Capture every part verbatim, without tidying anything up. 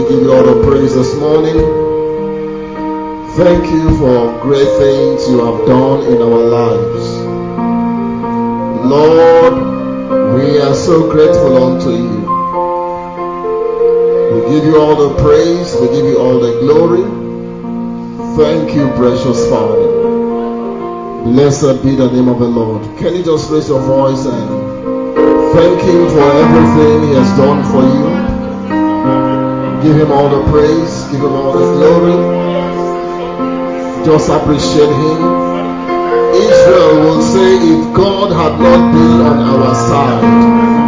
give you all the praise this morning. Thank you for great things you have done in our lives. Lord, we are so grateful unto you. We give you all the praise. We give you all the glory. Thank you, precious Father. Blessed be the name of the Lord. Can you just raise your voice and thank him for everything he has done for you? Give him all the praise. Give him all the glory. Just appreciate him. Israel will say, if God had not been on our side,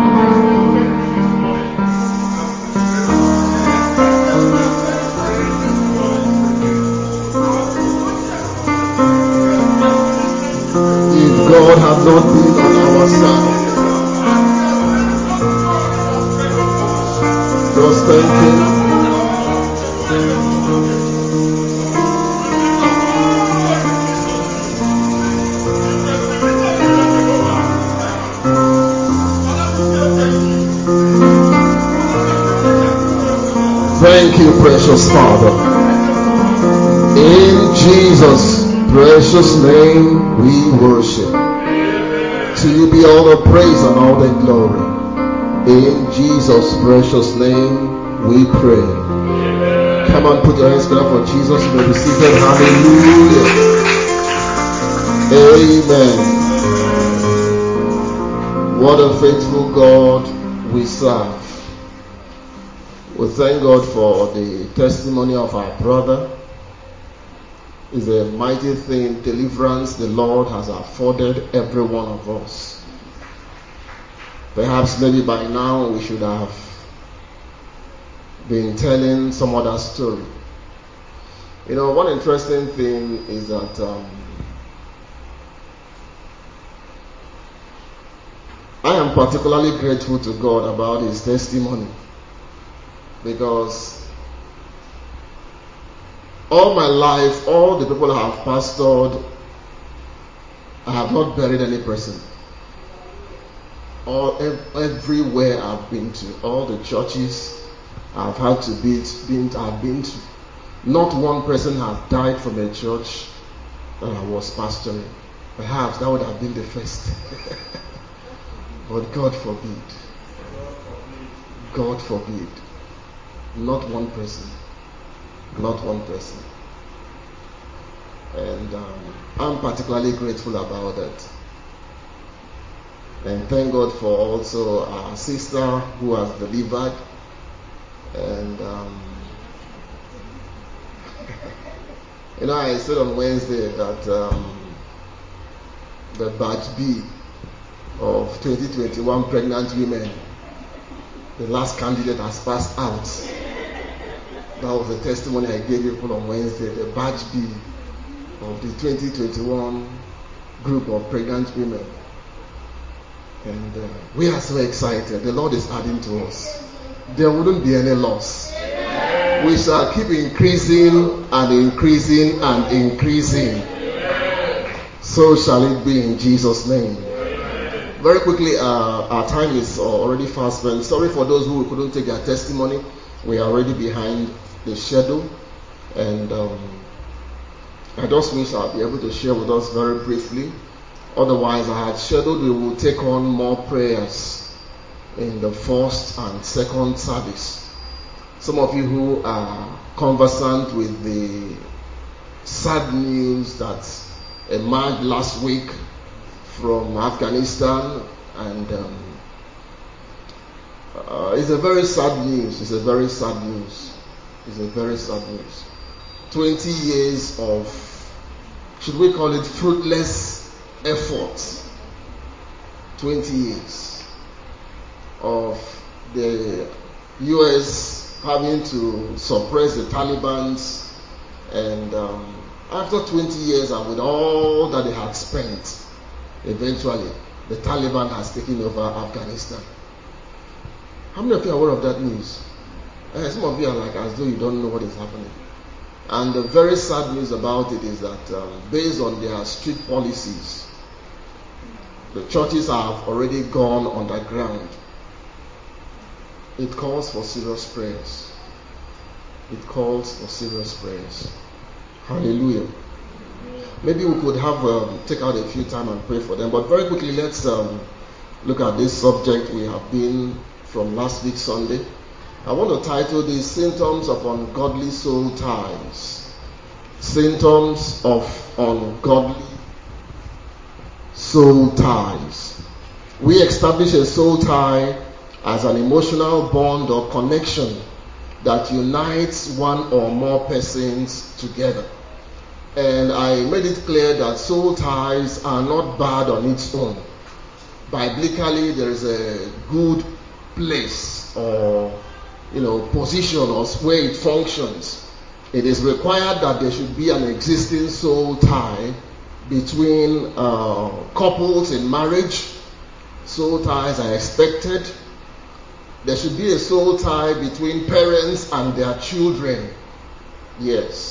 God has not been on our side. Just thank him. Thank you, precious Father. In Jesus' precious name we worship. To you be all the praise and all the glory. In Jesus' precious name we pray. Come on, put your hands together for Jesus. You may be seated. Hallelujah. Amen. What a faithful God we serve. We thank God for the testimony of our brother. It's a mighty thing, deliverance the Lord has afforded every one of us. Perhaps maybe by now we should have been telling some other story. You know, one interesting thing is that um, I am particularly grateful to God about his testimony, because all my life, all the people I have pastored, I have not buried any person. All ev- everywhere I've been to, all the churches I've had to be, been, I've been to, not one person has died from a church that I was pastoring. Perhaps that would have been the first. But God forbid. God forbid. Not one person. Not one person. And um, I'm particularly grateful about that. And thank God for also our sister who has delivered. And um, you know, I said on Wednesday that um, the batch B of twenty twenty-one pregnant women, the last candidate has passed out. That was the testimony I gave people on Wednesday, the batch B of the twenty twenty-one group of pregnant women. And uh, we are so excited. The Lord is adding to us. There wouldn't be any loss. We shall keep increasing and increasing and increasing. So shall it be in Jesus' name. Very quickly, uh, our time is already fast spent. Sorry for those who couldn't take their testimony. We are already behind the schedule, and um, I just wish I'll be able to share with us very briefly. Otherwise, I had scheduled we will take on more prayers in the first and second service. Some of you who are conversant with the sad news that emerged last week from Afghanistan, and um, uh, it's a very sad news. It's a very sad news. It's a very sad news. twenty years of, should we call it, fruitless efforts. twenty years of the U S having to suppress the Taliban, and um, after twenty years and with all that they had spent, eventually the Taliban has taken over Afghanistan. How many of you are aware of that news? Uh, some of you are like as though you don't know what is happening. And the very sad news about it is that um, based on their strict policies, the churches have already gone underground. It calls for serious prayers. it calls for serious prayers. Hallelujah. Maybe we could have um, take out a few time and pray for them. But very quickly, let's um, look at this subject we have been from last week Sunday. I want to title this Symptoms of Ungodly Soul Ties. Symptoms of Ungodly Soul Ties. We establish a soul tie as an emotional bond or connection that unites one or more persons together. And I made it clear that soul ties are not bad on its own. Biblically, there is a good place or you know position or where it functions. It is required that there should be an existing soul tie between uh, couples in marriage. Soul ties are expected. There should be a soul tie between parents and their children. Yes.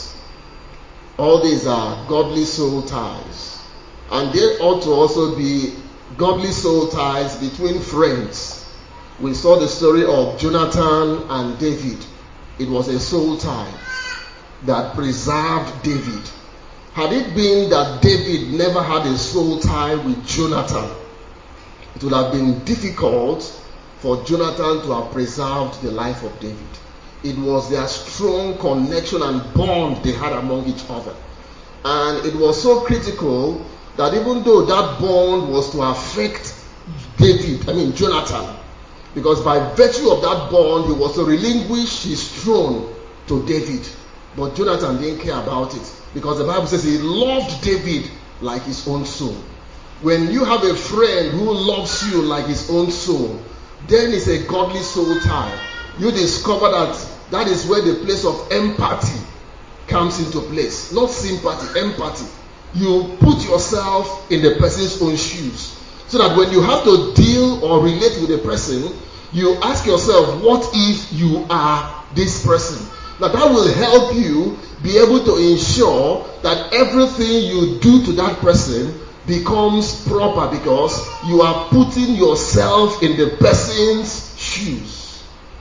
All these are godly soul ties. And there ought to also be godly soul ties between friends. We saw the story of Jonathan and David. It was a soul tie that preserved David. Had it been that David never had a soul tie with Jonathan, it would have been difficult for Jonathan to have preserved the life of David. It was their strong connection and bond they had among each other. And it was so critical that even though that bond was to affect David, I mean Jonathan, because by virtue of that bond, he was to relinquish his throne to David. But Jonathan didn't care about it, because the Bible says he loved David like his own soul. When you have a friend who loves you like his own soul, then it's a godly soul tie. You discover that that is where the place of empathy comes into place. Not sympathy, empathy. You put yourself in the person's own shoes, so that when you have to deal or relate with a person, you ask yourself, what if you are this person? Now that will help you be able to ensure that everything you do to that person becomes proper, because you are putting yourself in the person's shoes.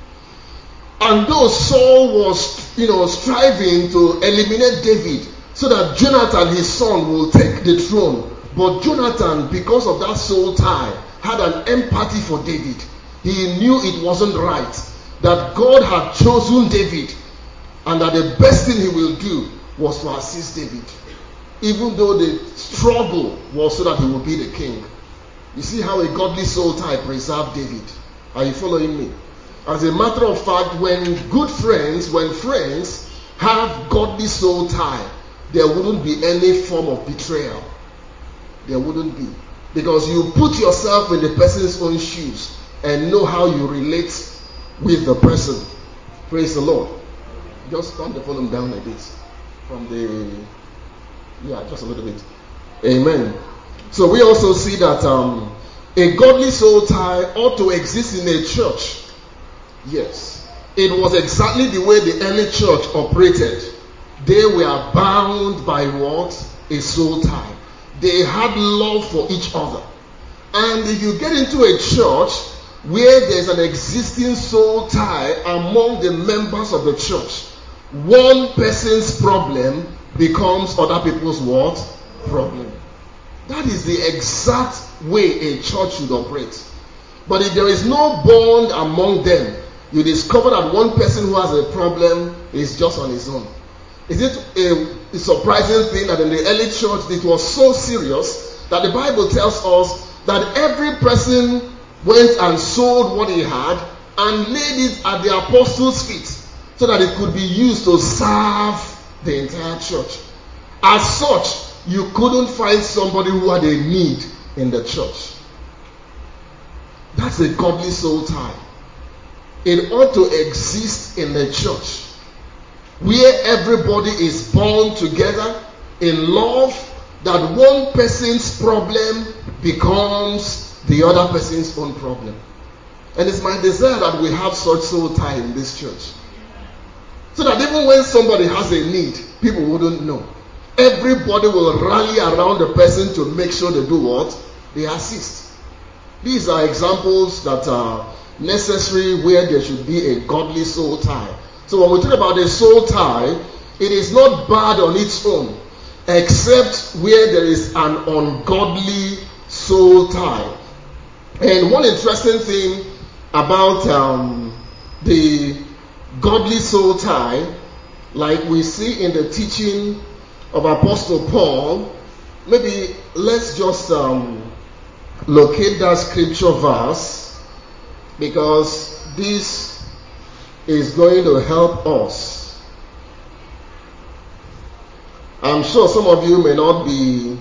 And though Saul was, you know, striving to eliminate David so that Jonathan, his son, will take the throne, but Jonathan, because of that soul tie, had an empathy for David. He knew it wasn't right, that God had chosen David, and that the best thing he will do was to assist David, even though the struggle was so that he would be the king. You see how a godly soul tie preserved David. Are you following me? As a matter of fact, when good friends, when friends have godly soul tie, there wouldn't be any form of betrayal. There wouldn't be. Because you put yourself in the person's own shoes and know how you relate with the person. Praise the Lord. Just turn the volume down a bit from the, yeah, just a little bit. Amen. So we also see that um, a godly soul tie ought to exist in a church. Yes. It was exactly the way the early church operated. They were bound by what? A soul tie. They had love for each other. And if you get into a church where there's an existing soul tie among the members of the church, one person's problem becomes other people's what? Problem. That is the exact way a church should operate. But if there is no bond among them, you discover that one person who has a problem is just on his own. Is it a, a surprising thing that in the early church it was so serious that the Bible tells us that every person went and sold what he had and laid it at the apostles' feet so that it could be used to serve the entire church? As such, you couldn't find somebody who had a need in the church. That's a godly soul tie. It ought to exist in the church, where everybody is bound together in love, that one person's problem becomes the other person's own problem. And it's my desire that we have such soul tie in this church, so that even when somebody has a need, people wouldn't know. Everybody will rally around the person to make sure they do what? They assist. These are examples that are necessary where there should be a godly soul tie. So when we talk about a soul tie, it is not bad on its own, except where there is an ungodly soul tie. And one interesting thing about um, the godly soul tie, like we see in the teaching of Apostle Paul, maybe let's just um, locate that scripture verse, because this is going to help us. I'm sure some of you may not be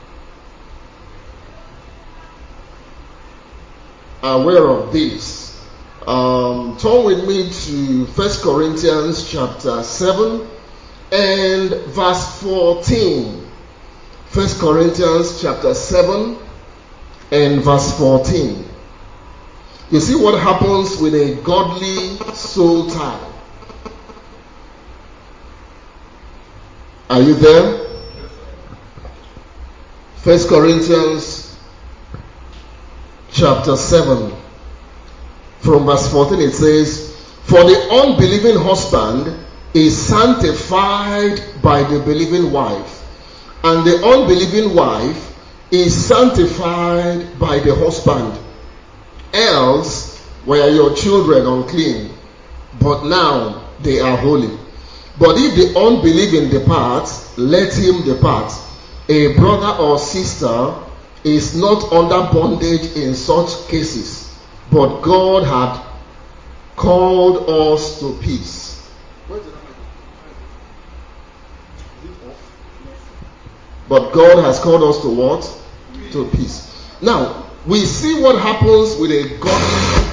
aware of this. Um, turn with me to First Corinthians chapter seven and verse fourteen. First Corinthians chapter seven and verse fourteen. You see what happens with a godly soul tie. Are you there? First Corinthians chapter seven from verse fourteen, it says, "For the unbelieving husband is sanctified by the believing wife, and the unbelieving wife is sanctified by the husband. Else were your children unclean, but now they are holy. But if the unbelieving departs, let him depart. A brother or sister is not under bondage in such cases, but God had called us to peace." But God has called us to what? To peace. Now, we see what happens with a godly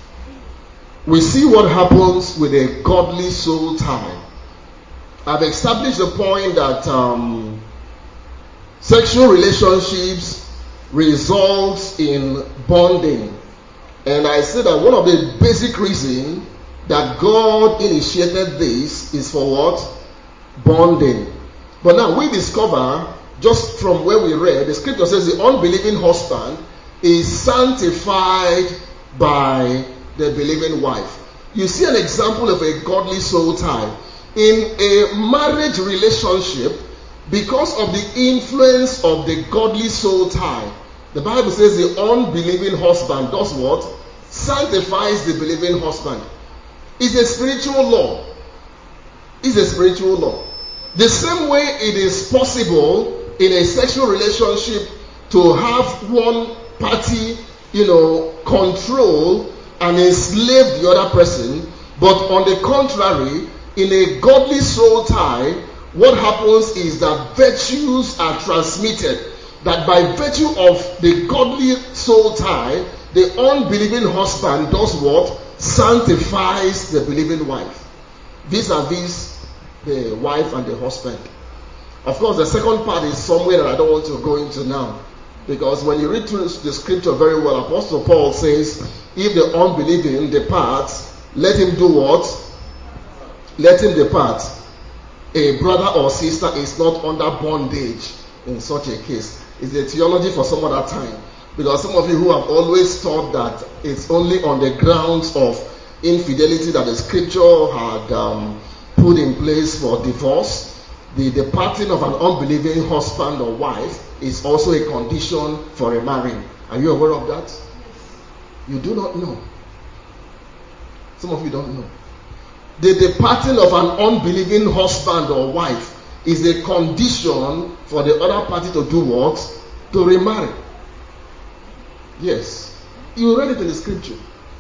we see what happens with a godly soul tie. I've established the point that um, sexual relationships results in bonding. And I said that one of the basic reasons that God initiated this is for what? Bonding. But now we discover, just from where we read, the scripture says the unbelieving husband is sanctified by the believing wife. You see an example of a godly soul tie. In a marriage relationship, because of the influence of the godly soul tie, the Bible says the unbelieving husband does what? Sanctifies the believing husband. It's a spiritual law. It's a spiritual law. The same way it is possible in a sexual relationship to have one party, you know, control and enslave the other person, but on the contrary, in a godly soul tie, what happens is that virtues are transmitted. That by virtue of the godly soul tie, the unbelieving husband does what? Sanctifies the believing wife. Vis-a-vis the wife and the husband. Of course, the second part is somewhere that I don't want to go into now. Because when you read through the scripture very well, Apostle Paul says, if the unbelieving departs, let him do what? Let him depart. A brother or sister is not under bondage in such a case. It's a theology for some other time. Because some of you who have always thought that it's only on the grounds of infidelity that the scripture had um, put in place for divorce, the departing of an unbelieving husband or wife is also a condition for a marrying. Are you aware of that? Yes. You do not know. Some of you don't know. The departing of an unbelieving husband or wife is a condition for the other party to do what? To remarry. Yes. You read it in the scripture.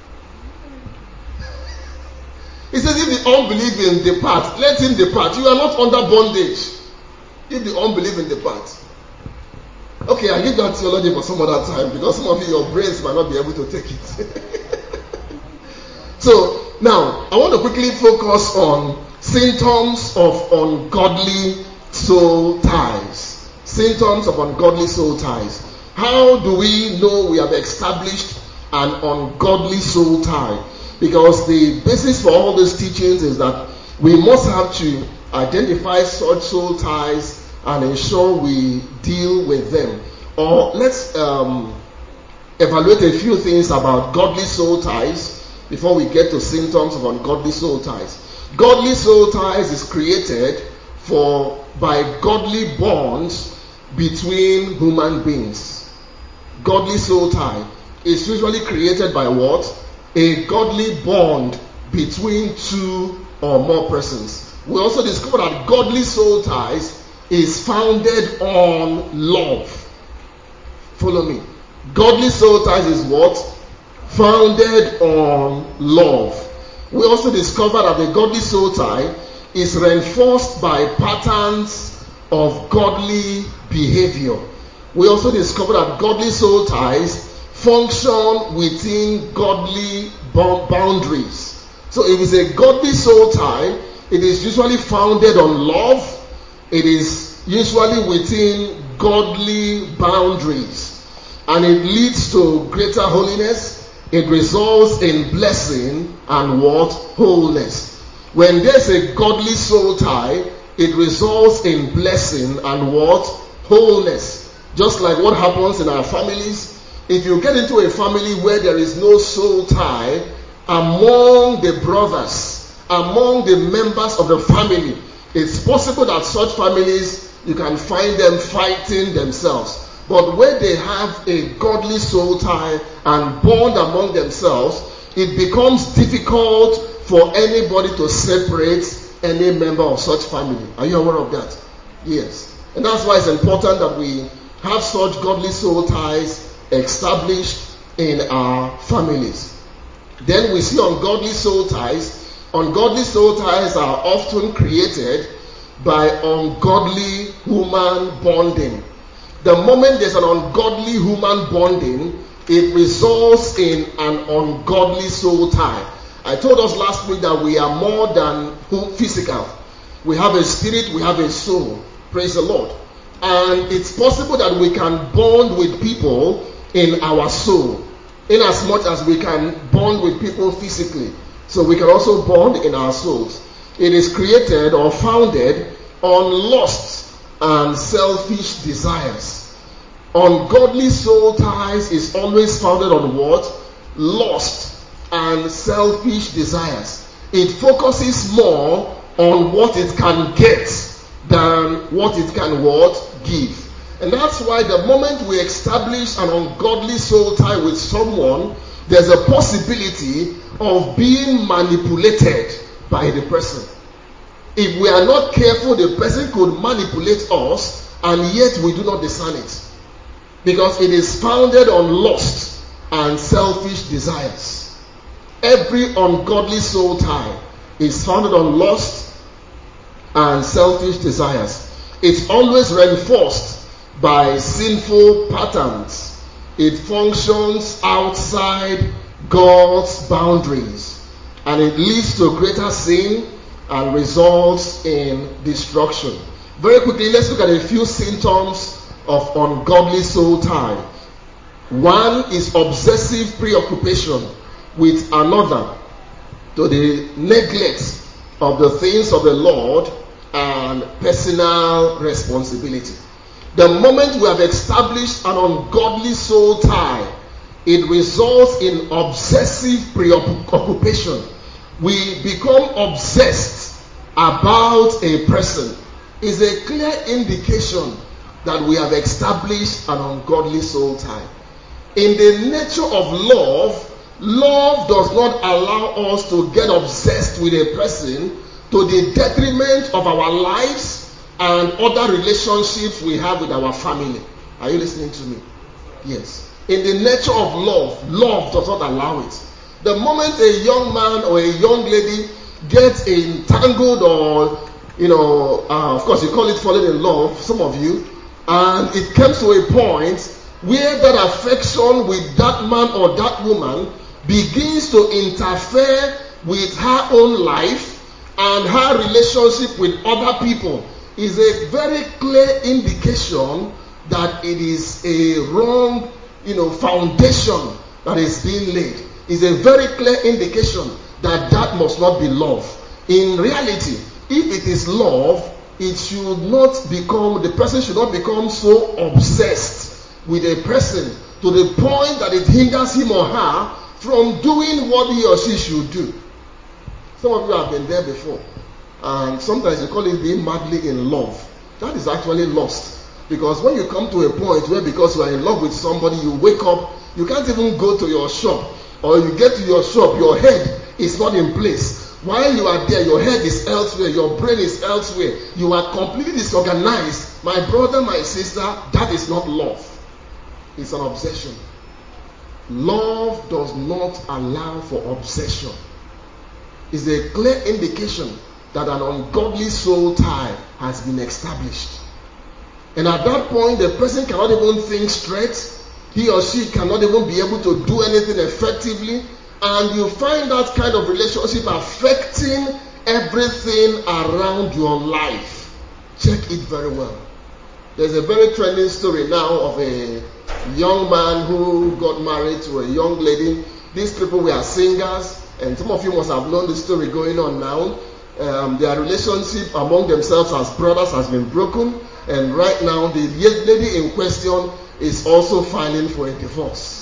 It says, if the unbelieving depart, let him depart. You are not under bondage. If the unbelieving depart. Okay, I'll leave that theology for some other time, because some of you, your brains might not be able to take it. So, now, I want to quickly focus on symptoms of ungodly soul ties. Symptoms of ungodly soul ties. How do we know we have established an ungodly soul tie? Because the basis for all these teachings is that we must have to identify such soul ties and ensure we deal with them. Or let's um, evaluate a few things about godly soul ties before we get to symptoms of ungodly soul ties. Godly soul ties is created for by godly bonds between human beings. Godly soul tie is usually created by what? A godly bond between two or more persons. We also discover that godly soul ties is founded on love. Follow me. Godly soul ties is what? Founded on love. We also discover that the godly soul tie is reinforced by patterns of godly behavior. We also discover that godly soul ties function within godly boundaries. So if it's a godly soul tie, it is usually founded on love. It is usually within godly boundaries. And it leads to greater holiness. It results in blessing and what? Wholeness. When there's a godly soul tie, it results in blessing and what? Wholeness. Just like what happens in our families. If you get into a family where there is no soul tie among the brothers, among the members of the family, it's possible that such families, you can find them fighting themselves. But when they have a godly soul tie and bond among themselves, it becomes difficult for anybody to separate any member of such family. Are you aware of that? Yes. And that's why it's important that we have such godly soul ties established in our families. Then we see ungodly soul ties. Ungodly soul ties are often created by ungodly human bonding. The moment there's an ungodly human bonding, it results in an ungodly soul tie. I told us last week that we are more than physical. We have a spirit, we have a soul. Praise the Lord. And it's possible that we can bond with people in our soul, in as much as we can bond with people physically. So we can also bond in our souls. It is created or founded on lust and selfish desires. Ungodly soul ties is always founded on what? Lust and selfish desires. It focuses more on what it can get than what it can what? Give. And that's why the moment we establish an ungodly soul tie with someone, there's a possibility of being manipulated by the person. If we are not careful, the person could manipulate us, and yet we do not discern it. Because it is founded on lust and selfish desires. Every ungodly soul tie is founded on lust and selfish desires. It's always reinforced by sinful patterns. It functions outside God's boundaries, and it leads to greater sin and results in destruction. Very quickly, let's look at a few symptoms of ungodly soul tie. One is obsessive preoccupation with another to the neglect of the things of the Lord and personal responsibility. The moment we have established an ungodly soul tie, it results in obsessive preoccupation. We become obsessed about a person. It's a clear indication that we have established an ungodly soul tie. In the nature of love, love does not allow us to get obsessed with a person to the detriment of our lives and other relationships we have with our family. Are you listening to me? Yes. In the nature of love, love does not allow it. The moment a young man or a young lady gets entangled, or, you know, uh, of course you call it falling in love, some of you, and it comes to a point where that affection with that man or that woman begins to interfere with her own life and her relationship with other people, is a very clear indication that it is a wrong, you know, foundation that is being laid. Is a very clear indication that that must not be love. In reality, if it is love, it should not become, the person should not become so obsessed with a person to the point that it hinders him or her from doing what he or she should do. Some of you have been there before. And sometimes you call it being madly in love. That is actually lost. Because when you come to a point where because you are in love with somebody, you wake up, you can't even go to your shop. Or you get to your shop, your head is not in place. While you are there, your head is elsewhere, your brain is elsewhere. You are completely disorganized. My brother, my sister, that is not love. It's an obsession. Love does not allow for obsession. It's a clear indication that an ungodly soul tie has been established. And at that point, the person cannot even think straight. He or she cannot even be able to do anything effectively. And you find that kind of relationship affecting everything around your life. Check it very well. There's a very trending story now of a young man who got married to a young lady. These people were singers, and some of you must have known the story going on now. Um, their relationship among themselves as brothers has been broken, and right now the lady in question is also filing for a divorce.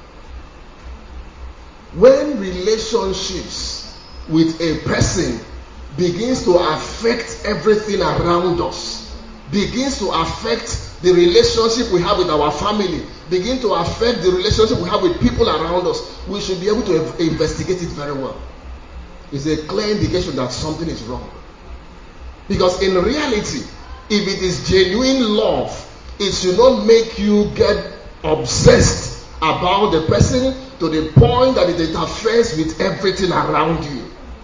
When relationships with a person begins to affect everything around us, begins to affect the relationship we have with our family, begin to affect the relationship we have with people around us, we should be able to investigate it very well. It's a clear indication that something is wrong. Because in reality, if it is genuine love, it should not make you get obsessed about the person to the point that it interferes with everything around you.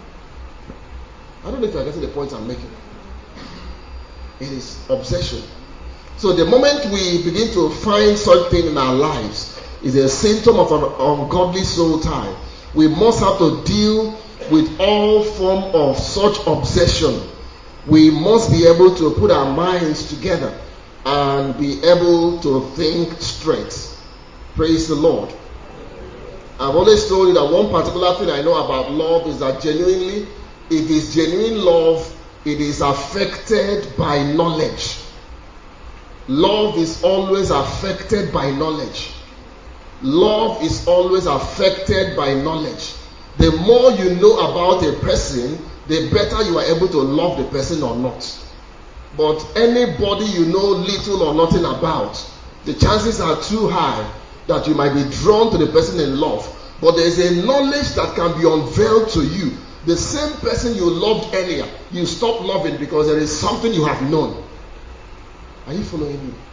I don't know if you are getting the point I'm making. It is obsession. So the moment we begin to find something in our lives is a symptom of an ungodly soul tie. We must have to deal with all form of such obsession. We must be able to put our minds together and be able to think straight. Praise the Lord. I've always told you that one particular thing I know about love is that genuinely, if it's genuine love, it is affected by knowledge. Love is always affected by knowledge. Love is always affected by knowledge. The more you know about a person, the better you are able to love the person or not. But anybody you know little or nothing about, the chances are too high that you might be drawn to the person in love. But there is a knowledge that can be unveiled to you. The same person you loved earlier, you stop loving because there is something you have known. Are you following me?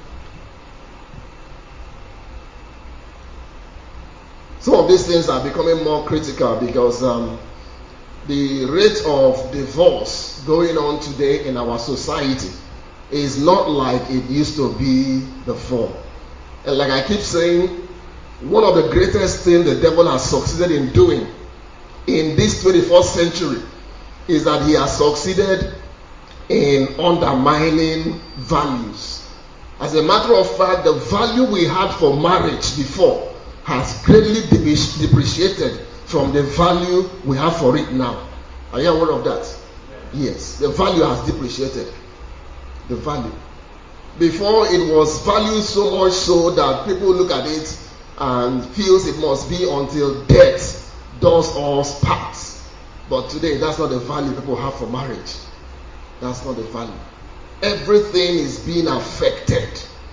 Some of these things are becoming more critical because um, the rate of divorce going on today in our society is not like it used to be before. And like I keep saying, one of the greatest things the devil has succeeded in doing in this twenty-first century is that he has succeeded in undermining values. As a matter of fact, the value we had for marriage before has greatly depreciated from the value we have for it now. Are you aware of that? Yes, the value has depreciated. The value. Before it was valued so much so that people look at it and feels it must be until death does us part. But today, that's not the value people have for marriage. That's not the value. Everything is being affected.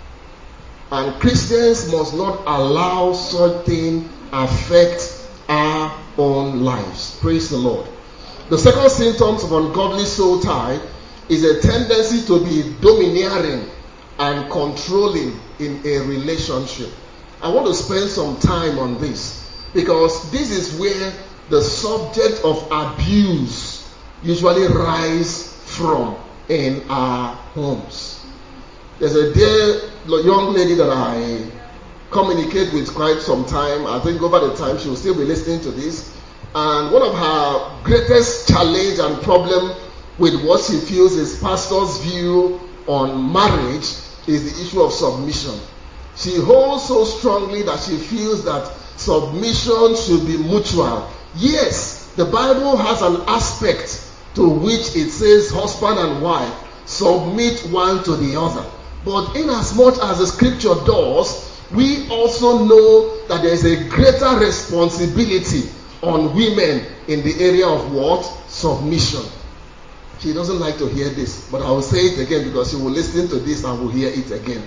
And Christians must not allow certain affect our own lives. Praise the Lord. The second symptoms of ungodly soul tie is a tendency to be domineering and controlling in a relationship. I want to spend some time on this because this is where the subject of abuse usually rise from in our homes. There's a dear young lady that I communicate with quite some time. I think over the time she will still be listening to this. And one of her greatest challenge and problem with what she feels is pastor's view on marriage is the issue of submission. She holds so strongly that she feels that submission should be mutual. Yes, the Bible has an aspect to which it says husband and wife submit one to the other. But in as much as the scripture does, we also know that there is a greater responsibility on women in the area of what? Submission. She doesn't like to hear this, but I will say it again because she will listen to this and will hear it again.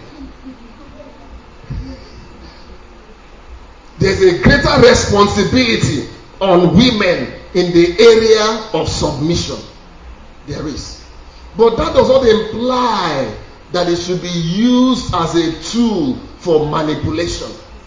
There's a greater responsibility on women in the area of submission. There is. But that does not imply that it should be used as a tool for manipulation.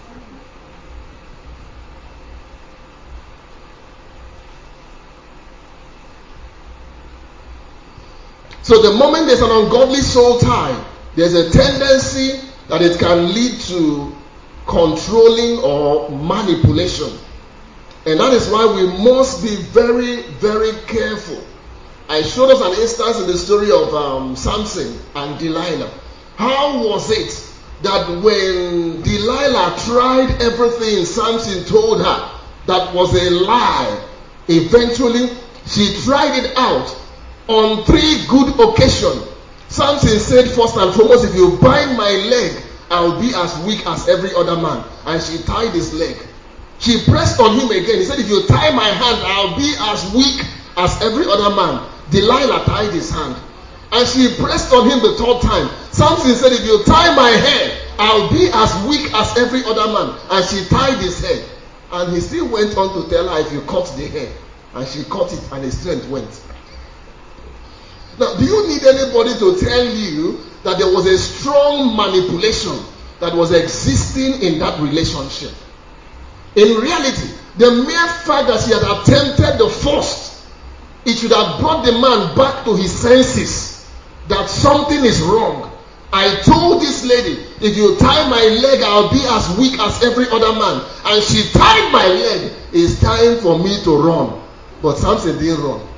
So the moment there's an ungodly soul tie, there's a tendency that it can lead to controlling or manipulation. And that is why we must be very, very careful. I showed us an instance in the story of um, Samson and Delilah. How was it that when Delilah tried everything Samson told her that was a lie, eventually she tried it out on three good occasions? Samson said, first and foremost, if you bind my leg, I'll be as weak as every other man. And she tied his leg. She pressed on him again. He said, if you tie my hand, I'll be as weak as every other man. Delilah tied his hand. And she pressed on him the third time. Samson said, if you tie my hair, I'll be as weak as every other man. And she tied his head. And he still went on to tell her, if you cut the hair. And she cut it and his strength went. Now, do you need anybody to tell you that there was a strong manipulation that was existing in that relationship? In reality, the mere fact that she had attempted the first, it should have brought the man back to his senses that something is wrong. I told this lady, if you tie my leg, I'll be as weak as every other man. And she tied my leg. It's time for me to run. But Samson didn't run.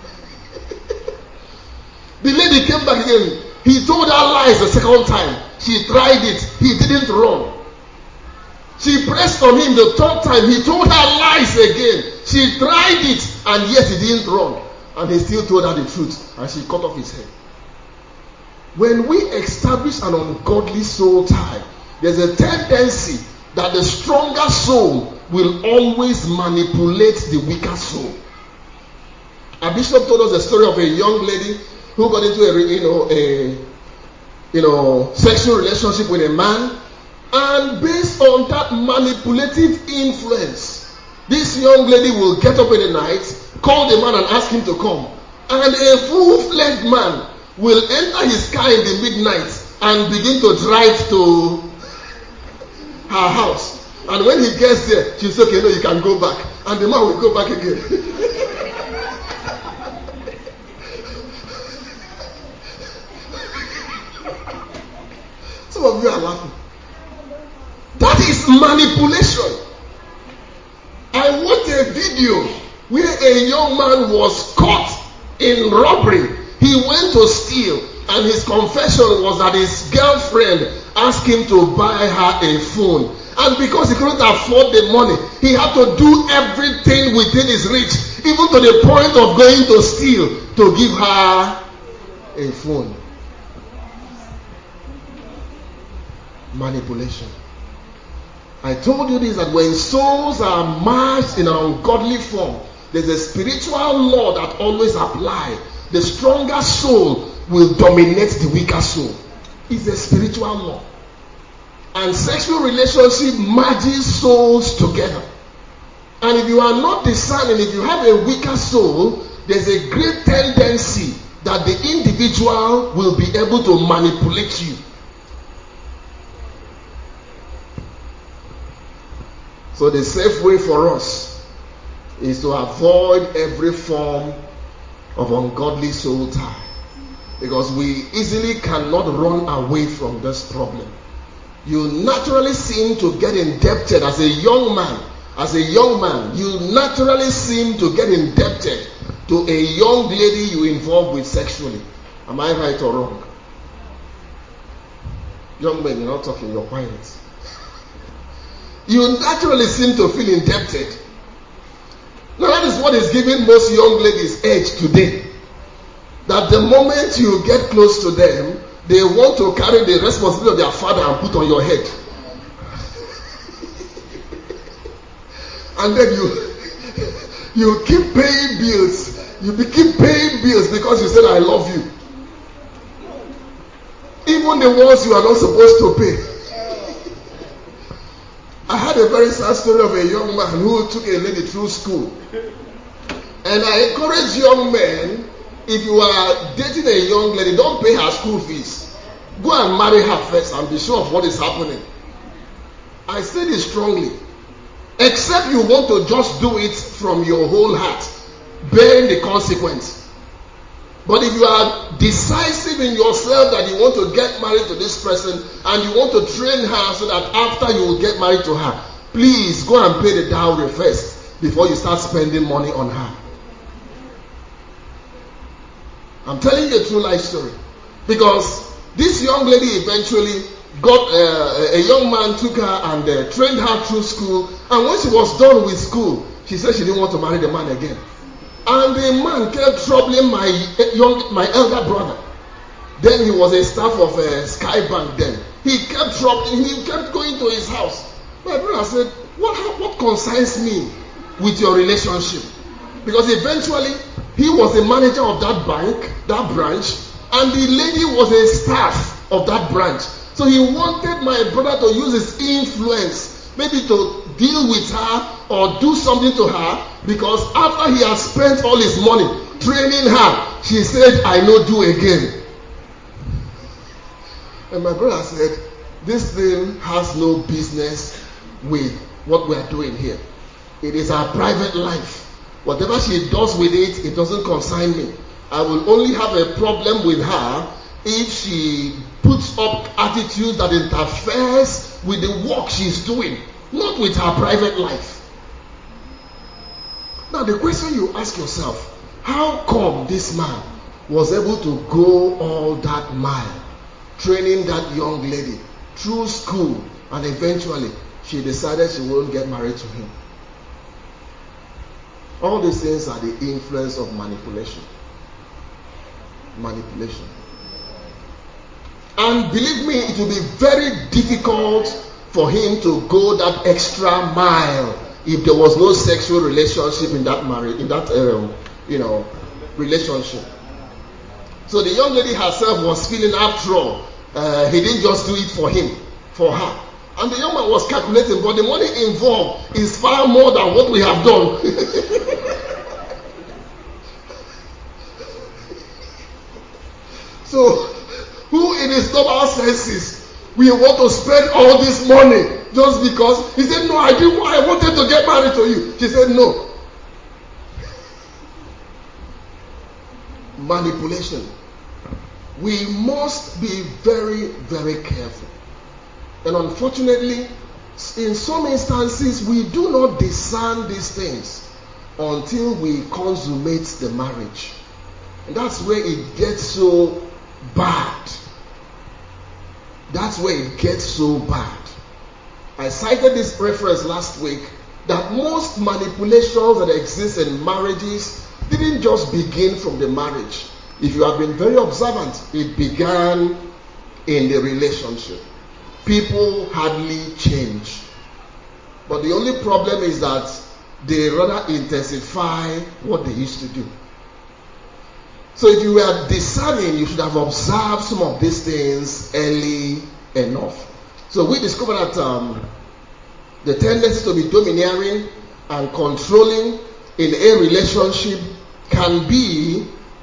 The lady came back again. He told her lies the second time. She tried it. He didn't run. She pressed on him the third time. He told her lies again. She tried it and yet he didn't run. And he still told her the truth. And she cut off his head. When we establish an ungodly soul tie, there's a tendency that the stronger soul will always manipulate the weaker soul. A bishop told us the story of a young lady who got into a, you know, a, you know, sexual relationship with a man, and based on that manipulative influence, this young lady will get up in the night, call the man and ask him to come, and a full-fledged man will enter his car in the midnight and begin to drive to her house. And when he gets there, she'll say, okay, no, you can go back. And the man will go back again. Some of you are laughing. That is manipulation. I watched a video where a young man was caught in robbery. He went to steal, and his confession was that his girlfriend asked him to buy her a phone. And because he couldn't afford the money, he had to do everything within his reach, even to the point of going to steal to give her a phone. Manipulation. I told you this, that when souls are merged in an ungodly form, there's a spiritual law that always applies. The stronger soul will dominate the weaker soul. It's a spiritual law. And sexual relationship merges souls together. And if you are not discerning, if you have a weaker soul, there's a great tendency that the individual will be able to manipulate you. So the safe way for us is to avoid every form of ungodly soul tie, because we easily cannot run away from this problem. You naturally seem to get indebted as a young man. As a young man, you naturally seem to get indebted to a young lady you involve with sexually. Am I right or wrong? Young men, you're not talking, you're quiet. You naturally seem to feel indebted. Now that is what is giving most young ladies edge today. That the moment you get close to them, they want to carry the responsibility of their father and put on your head. And then you You keep paying bills. You keep paying bills because you said I love you. Even the ones you are not supposed to pay. I had a very sad story of a young man who took a lady through school. And I encourage young men, if you are dating a young lady, don't pay her school fees. Go and marry her first and be sure of what is happening. I say this strongly. Except you want to just do it from your whole heart, bearing the consequence. But if you are decisive in yourself that you want to get married to this person and you want to train her so that after you will get married to her, please go and pay the dowry first before you start spending money on her. I'm telling you a true life story. Because this young lady eventually got, uh, a young man took her and uh, trained her through school. And when she was done with school, she said she didn't want to marry the man again. And the man kept troubling my young, my elder brother. Then he was a staff of uh, Skybank then. He kept troubling, he kept going to his house. My brother said, what, what concerns me with your relationship? Because eventually, he was a manager of that bank, that branch, and the lady was a staff of that branch. So he wanted my brother to use his influence, maybe to deal with her or do something to her, because after he had spent all his money training her, she said, I know do again. And my brother said, this thing has no business with what we are doing here. It is our private life. Whatever she does with it, it doesn't concern me. I will only have a problem with her if she puts up attitudes that interferes with the work she's doing, not with her private life. Now the question you ask yourself, how come this man was able to go all that mile, training that young lady through school, and eventually she decided she won't get married to him? All these things are the influence of manipulation. Manipulation. And believe me, it will be very difficult for him to go that extra mile if there was no sexual relationship in that marriage, in that um, you know, relationship. So the young lady herself was feeling, after all, uh, he didn't just do it for him, for her. And the young man was calculating, but the money involved is far more than what we have done. So, who in his normal senses we want to spend all this money just because? He said, no, I didn't. I wanted to get married to you. She said, no. Manipulation. We must be very, very careful. And unfortunately, in some instances, we do not discern these things until we consummate the marriage. And that's where it gets so bad. That's where it gets so bad. I cited this reference last week that most manipulations that exist in marriages didn't just begin from the marriage. If you have been very observant, it began in the relationship. People hardly change. But the only problem is that they rather intensify what they used to do. So if you were discerning, you should have observed some of these things early enough. So we discovered that um, the tendency to be domineering and controlling in a relationship can be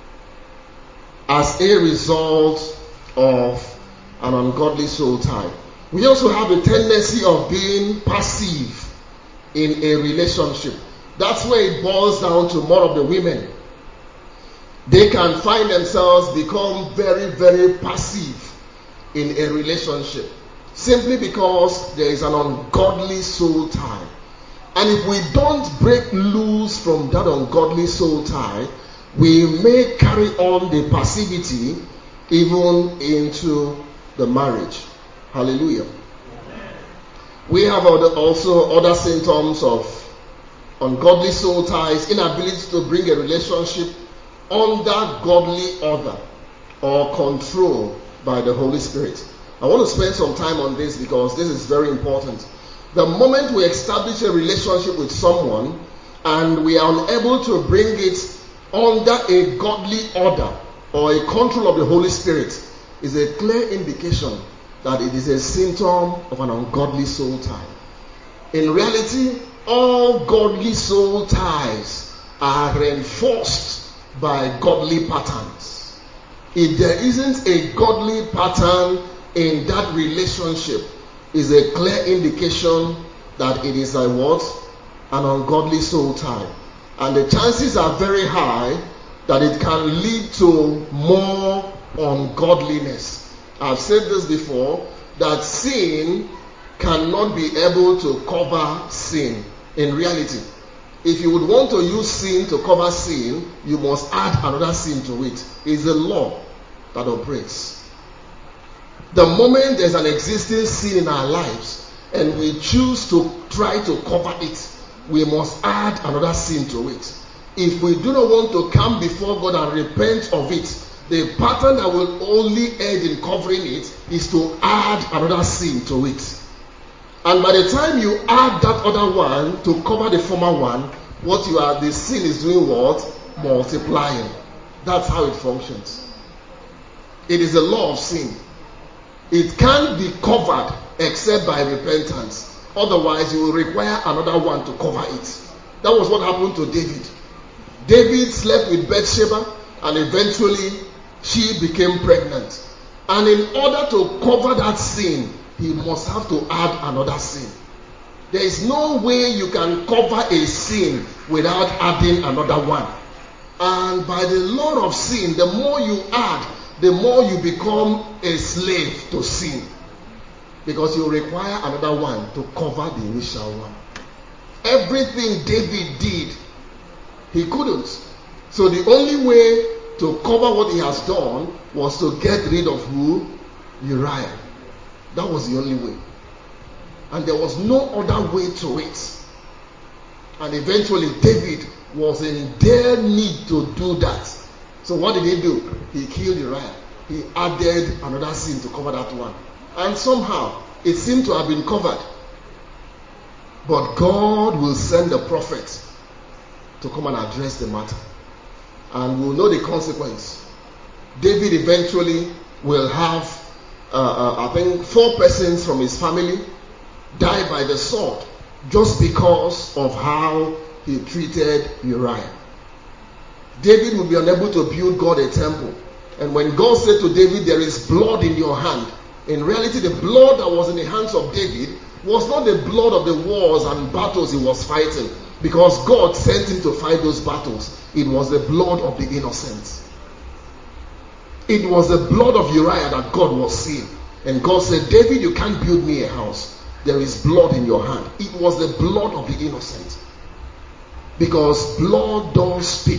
as a result of an ungodly soul tie. We also have a tendency of being passive in a relationship. That's where it boils down to more of the women. They can find themselves become very, very passive in a relationship simply because there is an ungodly soul tie. And if we don't break loose from that ungodly soul tie, we may carry on the passivity even into the marriage. Hallelujah. We have also other symptoms of ungodly soul ties, inability to bring a relationship under godly order or control by the Holy Spirit. I want to spend some time on this because this is very important. The moment we establish a relationship with someone and we are unable to bring it under a godly order or a control of the Holy Spirit, is a clear indication that it is a symptom of an ungodly soul tie. In reality, all godly soul ties are reinforced by godly patterns. If there isn't a godly pattern in that relationship, is a clear indication that it is a what? An ungodly soul tie. And the chances are very high that it can lead to more ungodliness. I've said this before, that sin cannot be able to cover sin in reality. If you would want to use sin to cover sin, you must add another sin to it. It's a law that operates. The moment there's an existing sin in our lives and we choose to try to cover it, we must add another sin to it. If we do not want to come before God and repent of it, the pattern that will only aid in covering it is to add another sin to it. And by the time you add that other one to cover the former one, what you are, the sin is doing what? Multiplying. That's how it functions. It is a law of sin. It can't be covered except by repentance. Otherwise, you will require another one to cover it. That was what happened to David. David slept with Bathsheba, and eventually she became pregnant. And in order to cover that sin, he must have to add another sin. There is no way you can cover a sin without adding another one. And by the law of sin, the more you add, the more you become a slave to sin. Because you require another one to cover the initial one. Everything David did, he couldn't. So the only way to cover what he has done was to get rid of who? Uriah. That was the only way. And there was no other way to it. And eventually David was in dire need to do that. So what did he do? He killed Uriah. He added another sin to cover that one. And somehow it seemed to have been covered. But God will send a prophet to come and address the matter. And we'll know the consequence. David eventually will have, uh, uh, I think, four persons from his family die by the sword just because of how he treated Uriah. David will be unable to build God a temple. And when God said to David, there is blood in your hand, in reality the blood that was in the hands of David was not the blood of the wars and battles he was fighting, because God sent him to fight those battles. It was the blood of the innocent. It was the blood of Uriah that God was seeing. And God said, David, you can't build me a house. There is blood in your hand. It was the blood of the innocent. Because blood does speak.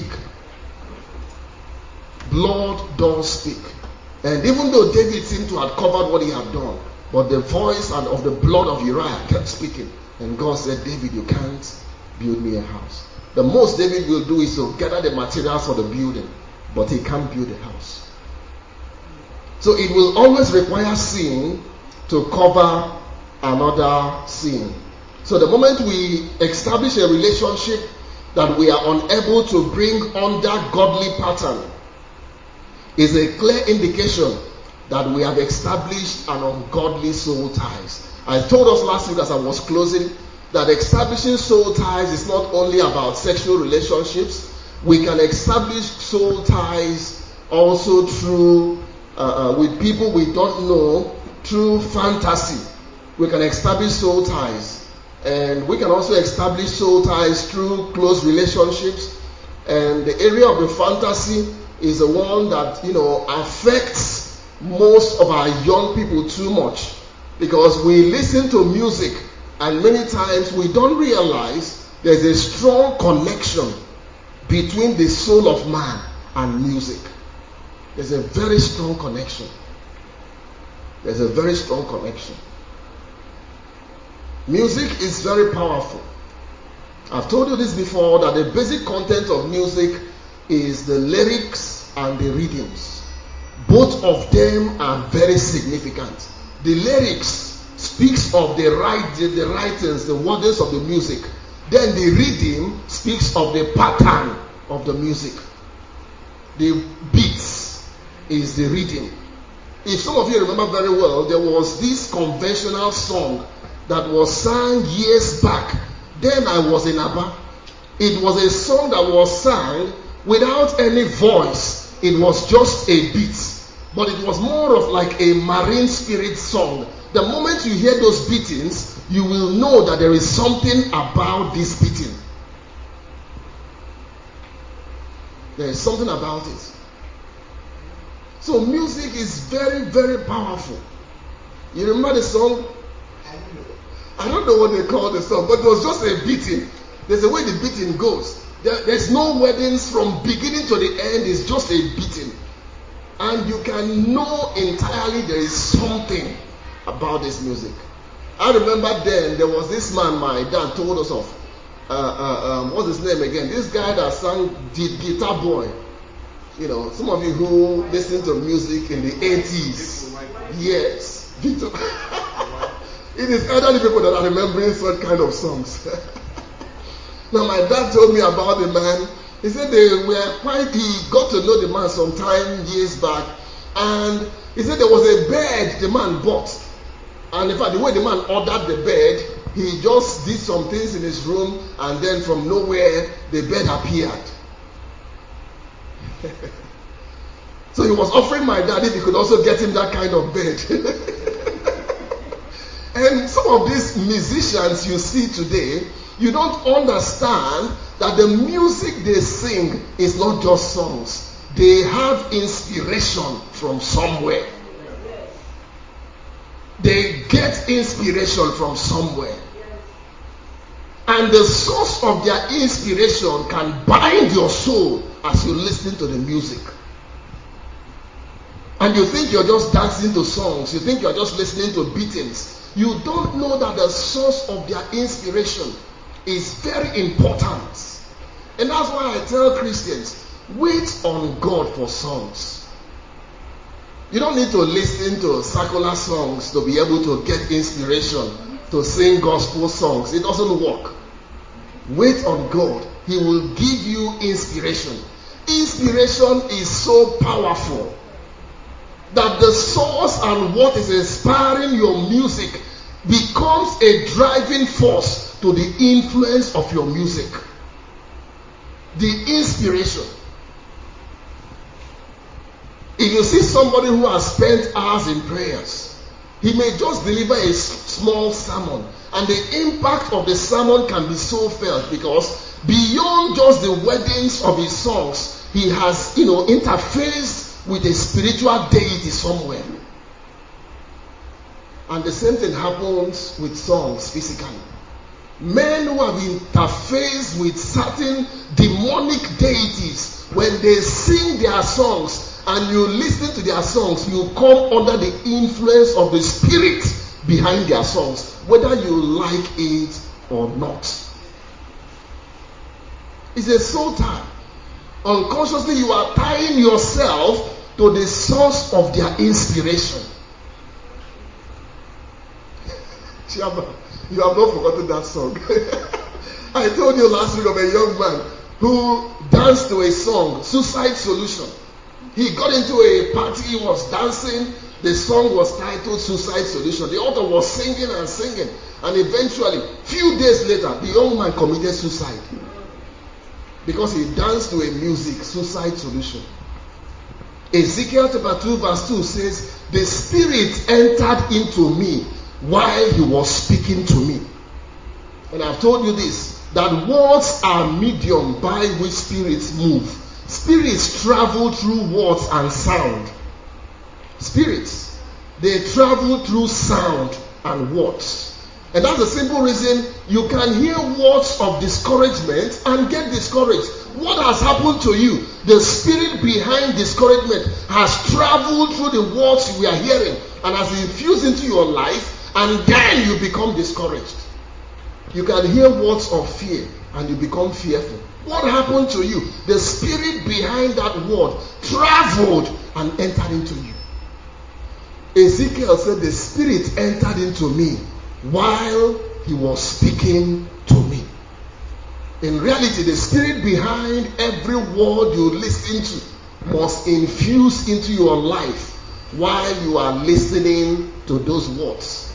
Blood does speak. And even though David seemed to have covered what he had done, but the voice and of the blood of Uriah kept speaking. And God said, David, you can't build me a house. The most David will do is to gather the materials for the building, but he can't build a house. So it will always require sin to cover another sin. So the moment we establish a relationship that we are unable to bring under godly pattern, is a clear indication that we have established an ungodly soul ties. I told us last week as I was closing that establishing soul ties is not only about sexual relationships. We can establish soul ties also through uh, uh, with people we don't know, through fantasy. We can establish soul ties, and we can also establish soul ties through close relationships. And the area of the fantasy is the one that, you know, affects most of our young people too much, because we listen to music and many times we don't realize there's a strong connection between the soul of man and music. There's a very strong connection. There's a very strong connection. Music is very powerful. I've told you this before, that the basic content of music is the lyrics and the rhythms. Both of them are very significant. The lyrics speaks of the right, the writings, the wordings of the music, Then the rhythm speaks of the pattern of the music. The beats is the rhythm. If some of you remember very well, there was this conventional song that was sung years back. Then I was in Aba. It was a song that was sung without any voice. It was just a beat. But it was more of like a marine spirit song. The moment you hear those beatings, you will know that there is something about this beating. There is something about it. So music is very, very powerful. You remember the song? I don't know what they call the song, but it was just a beating. There's a way the beating goes. There, there's no weddings from beginning to the end. It's just a beating. And you can know entirely there is something about this music. I remember then there was this man my dad told us of. Uh, uh, um, what's his name again? This guy that sang the Guitar Boy. You know, some of you who listen to music in the eighties. Yes. Victor. It is elderly people that are remembering such kind of songs. Now my dad told me about the man. He said they were quite, he got to know the man sometime years back. And he said there was a bed the man bought. And in fact, the way the man ordered the bed, he just did some things in his room, and then from nowhere, the bed appeared. So he was offering my dad if he could also get him that kind of bed. And some of these musicians you see today, you don't understand that the music they sing is not just songs. They have inspiration from somewhere. They get inspiration from somewhere. And the source of their inspiration can bind your soul as you listen to the music. And you think you're just dancing to songs. You think you're just listening to beatings. You don't know that the source of their inspiration is very important. And that's why I tell Christians, wait on God for songs. You don't need to listen to secular songs to be able to get inspiration to sing gospel songs. It doesn't work. Wait on God. He will give you inspiration. Inspiration is so powerful that the source and what is inspiring your music becomes a driving force to the influence of your music. The inspiration. If you see somebody who has spent hours in prayers, he may just deliver a small sermon, and the impact of the sermon can be so felt because beyond just the weddings of his songs, he has, you know, interfaced with a spiritual deity somewhere. And the same thing happens with songs physically. Men who have interfaced with certain demonic deities, when they sing their songs and you listen to their songs, you come under the influence of the spirit behind their songs, whether you like it or not. It's a soul tie. Unconsciously, you are tying yourself to the source of their inspiration. Chiaba, you have not forgotten that song. I told you last week of a young man who danced to a song, Suicide Solution. He got into a party, he was dancing. The song was titled Suicide Solution. The author was singing and singing. And eventually, few days later, the young man committed suicide. Because he danced to a music, Suicide Solution. Ezekiel chapter two verse two says, the Spirit entered into me while he was speaking to me. And I've told you this, that words are medium by which spirits move. Spirits travel through words and sound. Spirits, they travel through sound and words. And that's the simple reason you can hear words of discouragement and get discouraged. What has happened to you? The spirit behind discouragement has traveled through the words we are hearing and has infused into your life, and then you become discouraged. You can hear words of fear and you become fearful. What happened to you? The spirit behind that word traveled and entered into you. Ezekiel said the spirit entered into me while he was speaking to me. In reality, the spirit behind every word you listen to must infuse into your life while you are listening to those words.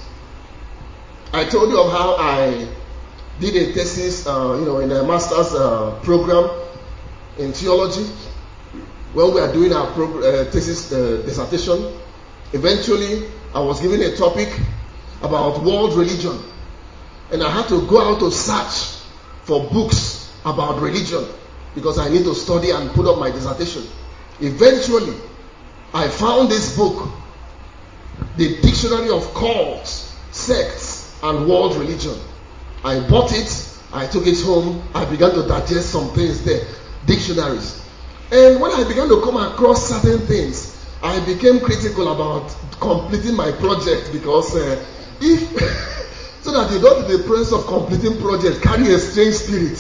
I told you of how I did a thesis, uh, you know, in a master's uh, program in theology. When we are doing our prog- uh, thesis uh, dissertation, eventually I was given a topic about world religion, and I had to go out to search for books about religion because I need to study and put up my dissertation. Eventually, I found this book, The Dictionary of Cults, Sects, and World Religion. I bought it, I took it home, I began to digest some things there, dictionaries. And when I began to come across certain things, I became critical about completing my project because uh, if, so that you don't in the process of completing project, carry a strange spirit.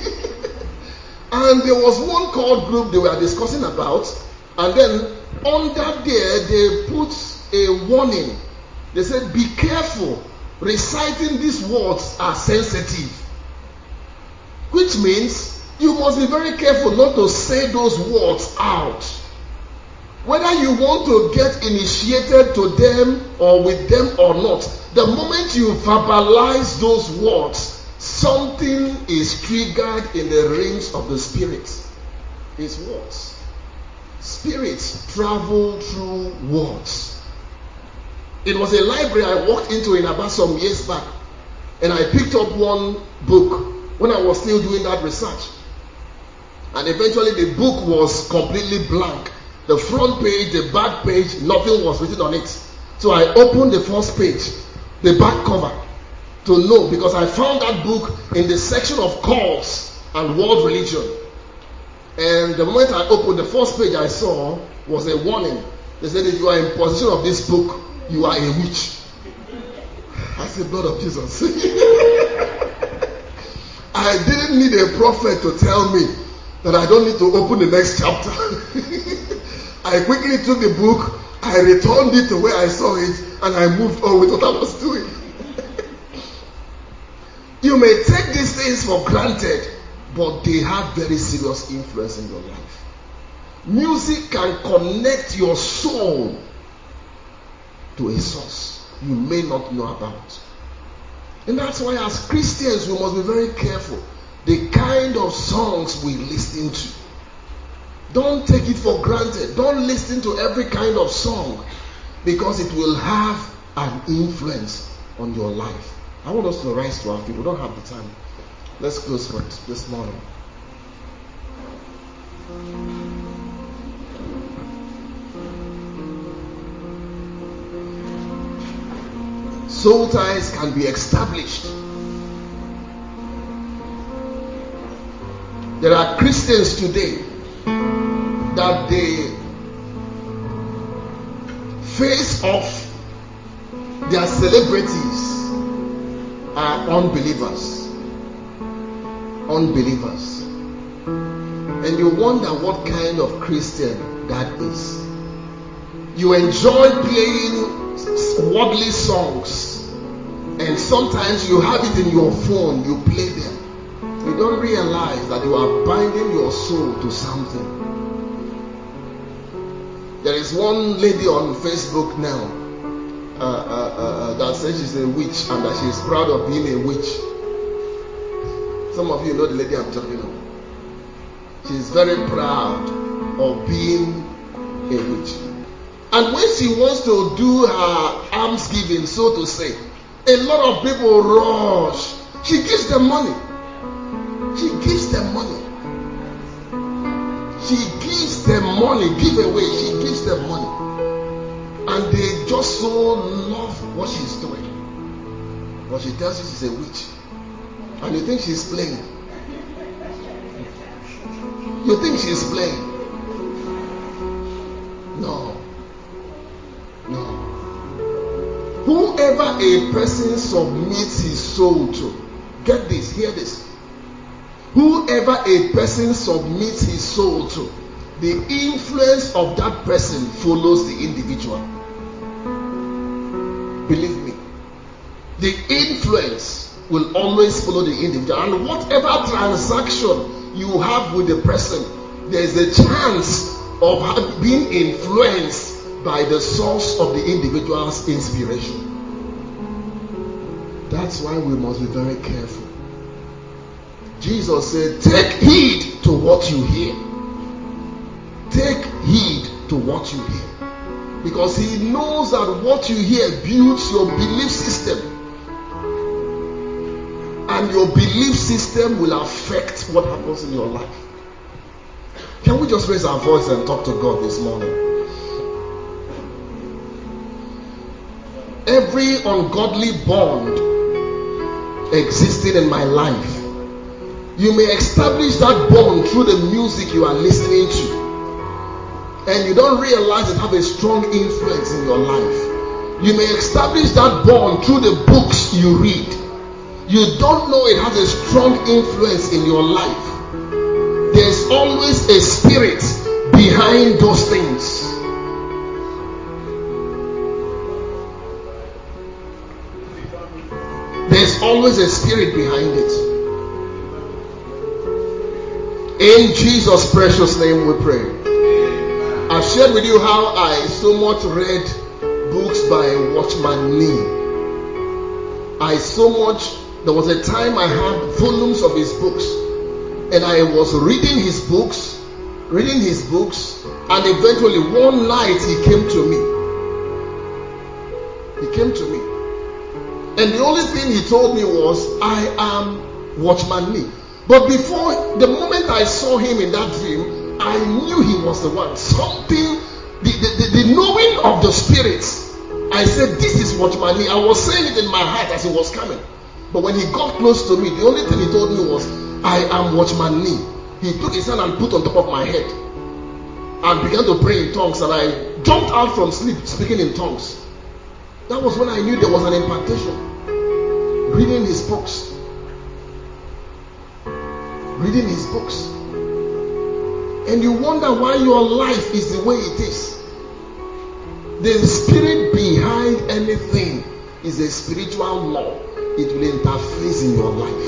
And there was one called group they were discussing about, and then under there they put a warning. They said, be careful, reciting these words are sensitive. Which means you must be very careful not to say those words out. Whether you want to get initiated to them or with them or not, the moment you verbalize those words, something is triggered in the realms of the spirit. It's words. Spirits travel through words. It was a library I walked into in Aba some years back, and I picked up one book when I was still doing that research. And eventually the book was completely blank. The front page, the back page, nothing was written on it. So I opened the first page, the back cover, to know, because I found that book in the section of cults and world religion. And the moment I opened the first page, I saw was a warning. They said, if you are in possession of this book, you are a witch. I said, blood of Jesus. I didn't need a prophet to tell me that I don't need to open the next chapter. I quickly took the book, I returned it to where I saw it, and I moved on with what I was doing. You may take these things for granted, but they have very serious influence in your life. Music can connect your soul to a source you may not know about. And that's why as Christians we must be very careful the kind of songs we listen to. Don't take it for granted. Don't listen to every kind of song, because it will have an influence on your life. I want us to rise to our feet. We don't have the time. Let's close for this morning. Soul ties can be established. There are Christians today that they face off their celebrities are unbelievers. Unbelievers. And you wonder what kind of Christian that is. You enjoy playing worldly songs, and sometimes you have it in your phone, you play them. You don't realize that you are binding your soul to something. There is one lady on Facebook now uh, uh, uh, that says she's a witch and that she is proud of being a witch. Some of you know the lady I'm talking about. She is very proud of being a witch. And when she wants to do her almsgiving, so to say, a lot of people rush. She gives them money. She gives them money. She gives them money, give away. She gives them money. And they just so love what she's doing. But she tells you she's a witch. And you think she's playing. You think she's playing. No. No. Whoever a person submits his soul to, get this, hear this. Whoever a person submits his soul to, the influence of that person follows the individual. Believe me. The influence will always follow the individual. And whatever transaction you have with the person, there is a chance of being influenced by the source of the individual's inspiration. That's why we must be very careful. Jesus said, take heed to what you hear. Take heed to what you hear. Because he knows that what you hear builds your belief system. And your belief system will affect what happens in your life. Can we just raise our voice and talk to God this morning? Every ungodly bond existing in my life, you may establish that bond through the music you are listening to. And you don't realize it have a strong influence in your life. You may establish that bond through the books you read. You don't know it has a strong influence in your life. There's always a spirit behind those things. There's always a spirit behind it. In Jesus' precious name we pray. I've shared with you how I so much read books by Watchman Nee. I so much, there was a time I had volumes of his books, and I was reading his books, reading his books, and eventually one night he came to me. He came to me. And the only thing he told me was, I am Watchman Nee. But before, the moment I saw him in that dream, I knew he was the one. Something, the, the, the, the knowing of the spirits. I said, this is Watchman Nee. I was saying it in my heart as he was coming. But when he got close to me, the only thing he told me was, I am Watchman Nee. He took his hand and put on top of my head and began to pray in tongues, and I jumped out from sleep speaking in tongues. That was when I knew there was an impartation. Reading his books. Reading his books. And you wonder why your life is the way it is. The spirit behind anything is a spiritual law. It will interface in your life.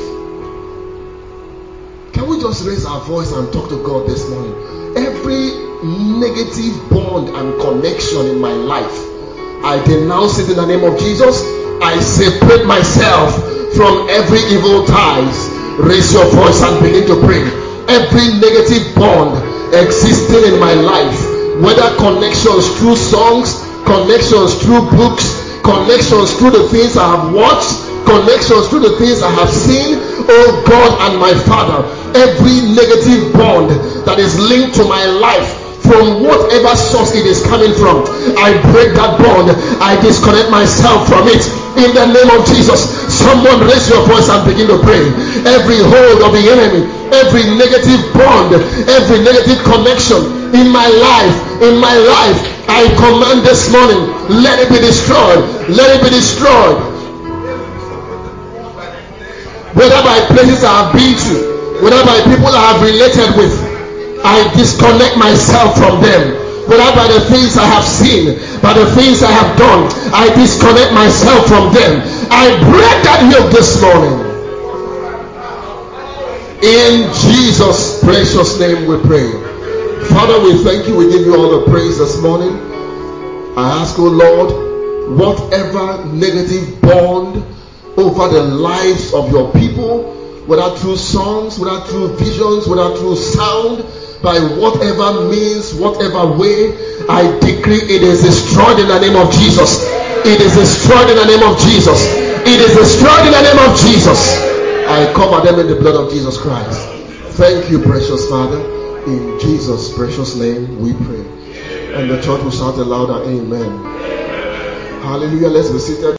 Can we just raise our voice and talk to God this morning? Every negative bond and connection in my life, I denounce it in the name of Jesus. I separate myself from every evil ties. Raise your voice and begin to pray. Every negative bond existing in my life, whether connections through songs, connections through books, connections through the things I have watched, connections through the things I have seen, oh God and my Father, every negative bond that is linked to my life, from whatever source it is coming from, I break that bond. I disconnect myself from it in the name of Jesus. Someone raise your voice and begin to pray. Every hold of the enemy, every negative bond, every negative connection in my life, in my life, I command this morning, let it be destroyed. Let it be destroyed. Whether by places I have been to, whether by people I have related with, I disconnect myself from them. Whether by the things I have seen, by the things I have done, I disconnect myself from them. I break that yoke this morning. In Jesus' precious name we pray. Father, we thank you. We give you all the praise this morning. I ask, oh Lord, whatever negative bond over the lives of your people, whether through songs, whether through visions, whether through sound, by whatever means, whatever way, I decree it is destroyed in the name of Jesus. It is destroyed in the name of Jesus. It is destroyed in the name of Jesus. I cover them in the blood of Jesus Christ. Thank you, precious Father. In Jesus' precious name we pray. And the church will shout a louder amen. Hallelujah. Let's be seated.